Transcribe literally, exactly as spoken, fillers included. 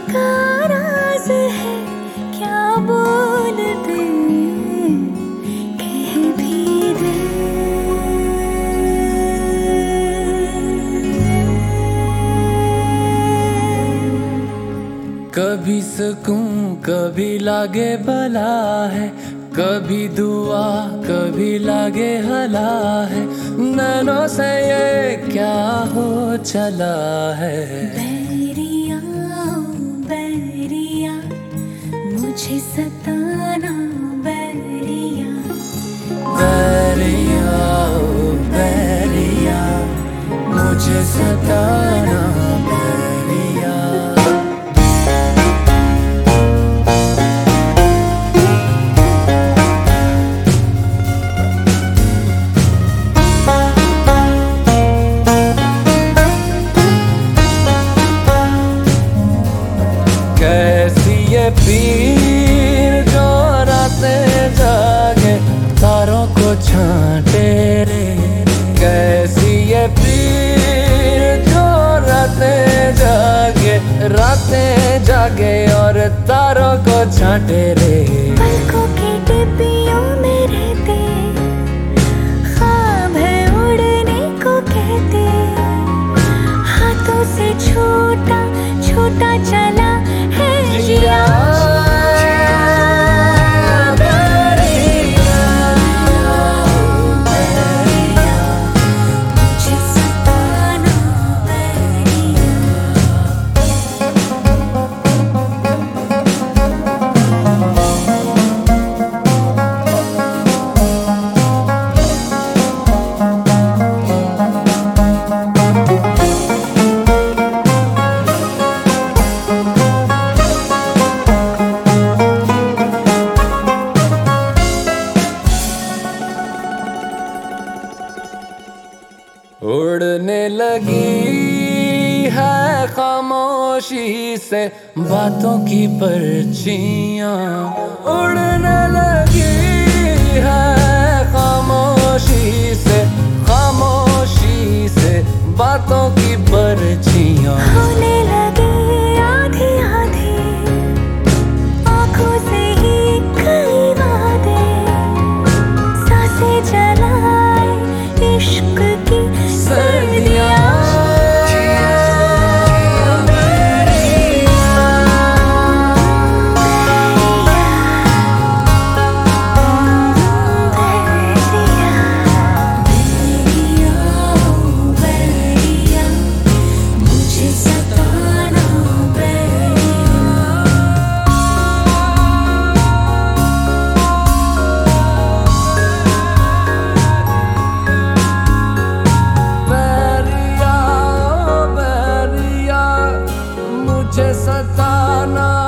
का राज है, क्या बोल दे, कह भी दे। कभी सुकून कभी लागे भला है, कभी दुआ कभी लागे हला है, नैनों से ये क्या हो चला है। बैरिया बैरिया मुझे सताना, बैरिया बैरिया ओ बैरिया मुझे सताना, बैरिया। कैसी ये पीर जो रातें जागे तारों को छांटे रे, कैसी ये पीर जो रातें जागे रातें जागे और तारों को छांटे रे। पलकों की डिब्बियों में रहते, ख्वाब है उड़ने को कहते, हाथों से छोटा छोटा चला है जिया। उड़ने लगी है खामोशी से बातों की पर्चियां, उड़ने लगी है खामोशी से खामोशी से बातों की पर्चियां। होने लगे आधे आधे आँखों से ही कई वादे, सांसें जलाए इश्क की सर्दियाँ। मुझे सताना